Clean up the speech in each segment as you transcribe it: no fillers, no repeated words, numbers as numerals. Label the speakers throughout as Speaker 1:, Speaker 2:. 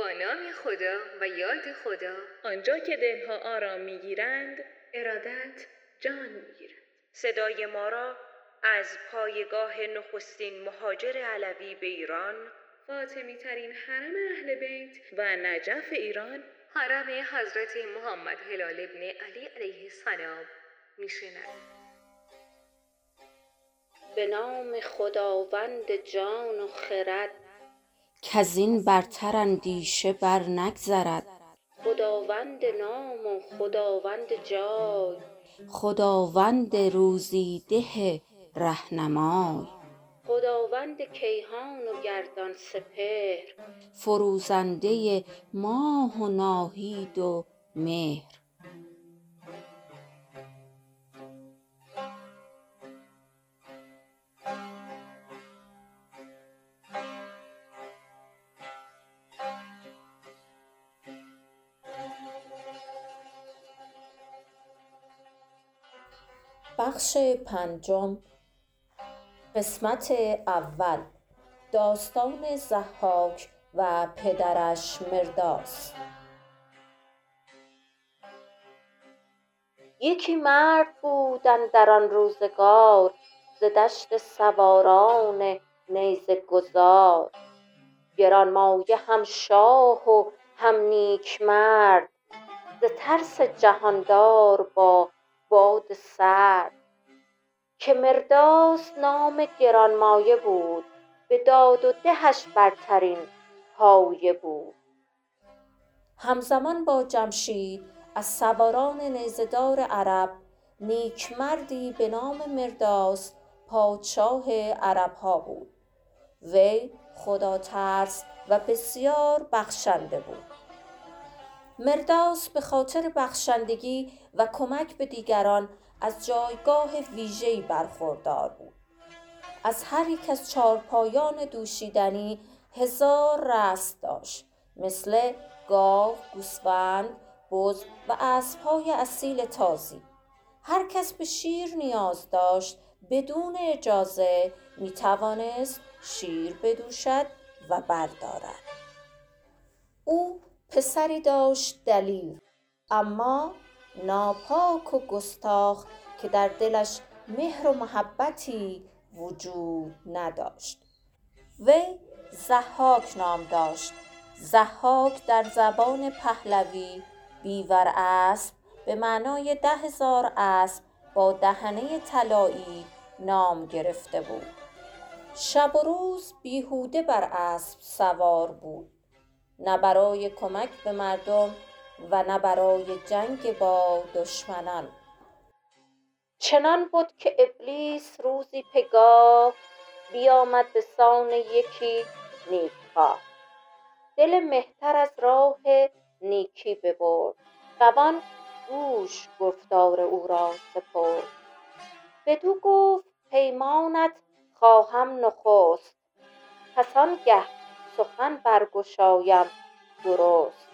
Speaker 1: با نام خدا و یاد خدا.
Speaker 2: آنجا که دلها آرام میگیرند، ارادت جان میگیرد. صدای ما را از پایگاه نخستین مهاجر علوی به ایران، فاطمی ترین حرم اهل بیت و نجف ایران،
Speaker 1: حرم حضرت محمد هلال ابن علی علیه السلام میشنوید.
Speaker 3: به نام خداوند جان و خرد، کزین برتر اندیشه بر نگذرد. خداوند نام و خداوند جای، خداوند روزی ده رهنمای. خداوند کیهان و گردان سپهر، فروزنده ماه و ناهید و مهر. بخش پنجم، قسمت اول، داستان ضحاک و پدرش مرداس. یکی مرد بود اندر آن روزگار، ز دشت سواران نیزه گذار. گرانمایه هم شاه و هم نیک مرد، ز ترس جهاندار با باد سرد. که مرداس نام گرانمایه بود، به داد و دهش برترین پایه بود. همزمان با جمشید از سواران نیزه دار عرب، نیک مردی به نام مرداس پادشاه عرب ها بود. وی خدا ترس و بسیار بخشنده بود. مرداس به خاطر بخشندگی و کمک به دیگران از جایگاه ویژه‌ای برخوردار بود. از هر یک از چارپایان دوشیدنی 1000 رسل داشت، مثل گاو، گوسفند، بز و اسب‌های اصیل تازی. هر کس به شیر نیاز داشت، بدون اجازه می توانست شیر بدوشد و بردارد. او پسری داشت دلیر، اما ناپاک و گستاخ، که در دلش مهر و محبتی وجود نداشت. وی ضحاک نام داشت. ضحاک در زبان پهلوی بیور اسب به معنای 10,000 اسب با دهنه طلایی نام گرفته بود. شب و روز بیهوده بر اسب سوار بود، نه برای کمک به مردم و نه برای جنگ با دشمنان. چنان بود که ابلیس روزی پگاه، بیامد به سان یکی نیکخواه. دل مهتر از راه نیکی ببرد، روان گوش گفتار او را سپرد. بدو گفت پیمانت خواهم نخست، پس آنگه سخن برگشایم درست.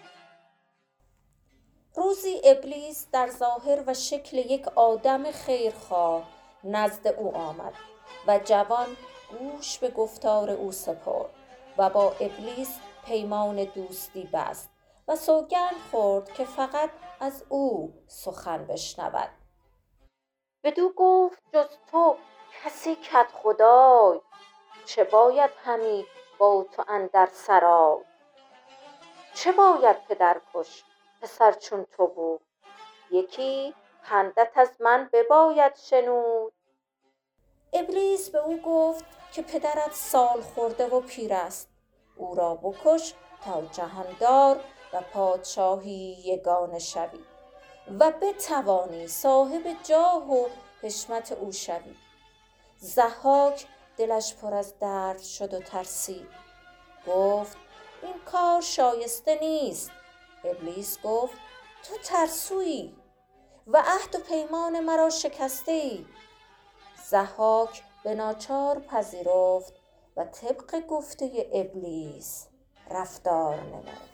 Speaker 3: روزی ابلیس در ظاهر و شکل یک آدم خیرخواه نزد او آمد و جوان گوش به گفتار او سپرد و با ابلیس پیمان دوستی بست و سوگند خورد که فقط از او سخن بشنود. بدو گفت جز تو کسی کدخدای، چه باید همی با تو اندر سرای. چه باید پدر کش پسر چون تو بود، یکی پندت از من بباید شنود. ابلیس به او گفت که پدرت سال خورده و پیر است، او را بکش تا جهاندار و پادشاهی یگانه شوی و بتوانی صاحب جاه و حشمت او شوی. ضحاک دلش پر از درد شد و ترسید، گفت این کار شایسته نیست. ابلیس گفت تو ترسویی و عهد و پیمان مرا شکسته ای. ضحاک به ناچار پذیرفت و طبق گفته ابلیس رفتار نمود.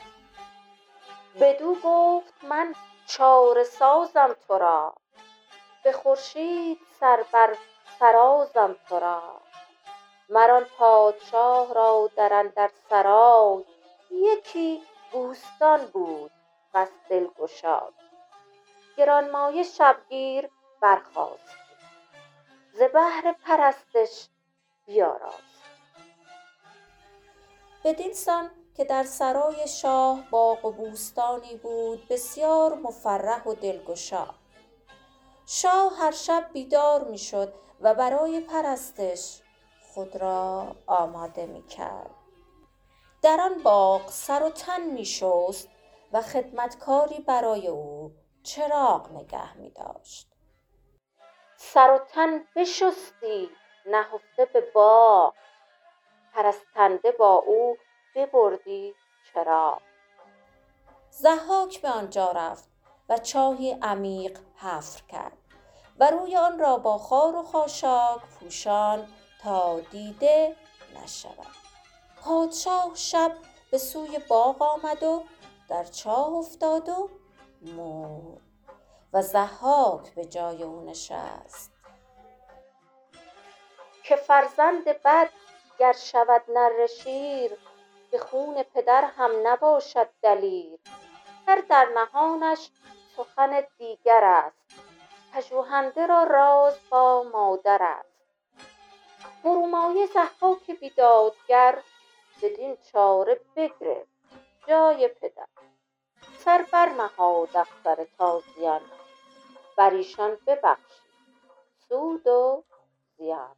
Speaker 3: بدو گفت من چاره سازم تو را، به خورشید سر بر فرازم تو را. مر آن پادشاه را در اندر سرای، یکی بوستان بود بس دلگشای، گرانمایه شبگیر برخاست، ز بهر پرستش بیاراست. بدین سان که در سرای شاه باغ و بوستانی بود بسیار مفرح و دلگشا. شاه هر شب بیدار می شد و برای پرستش خود را آماده می کرد. در آن باغ سر و تن می شست و خدمتکاری برای او چراغ نگه می داشت. سر و تن بشستی نهفته به باغ، پرستنده با او ببردی چراغ. ضحاک به آنجا رفت و چاهی عمیق حفر کرد و روی آن را با خار و خاشاک پوشاند تا دیده نشود. پادشاه شب به سوی باغ آمد و در چاه افتاد و مرد و ضحاک به جای او نشست. که فرزند بد گر شود نره شیر، به خون پدر هم نباشد دلیر. در نهانش سخن دیگر است، پژوهنده را راز با مادر است. فرومایه ضحاک بیدادگر، بدین چاره بگرفت جای پدر. سر برنهاد افسر تازیان، بر ایشان ببخشید سود و زیان.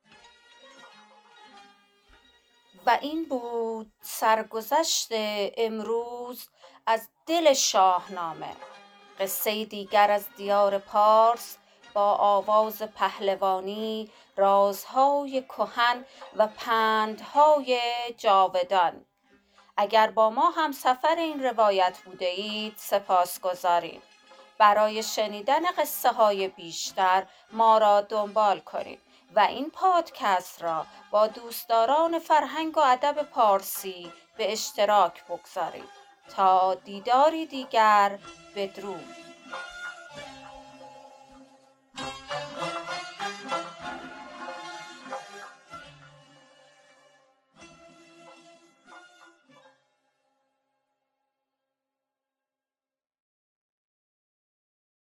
Speaker 3: و این بود سرگذشت امروز از دل شاهنامه. قصه دیگر از دیار پارس با آواز پهلوانی، رازهای کهن و پندهای جاودان. اگر با ما هم سفر این روایت بوده اید سپاسگزاریم. برای شنیدن قصه های بیشتر ما را دنبال کنید و این پادکست را با دوستداران فرهنگ و ادب پارسی به اشتراک بگذارید. تا دیداری دیگر، بدرود.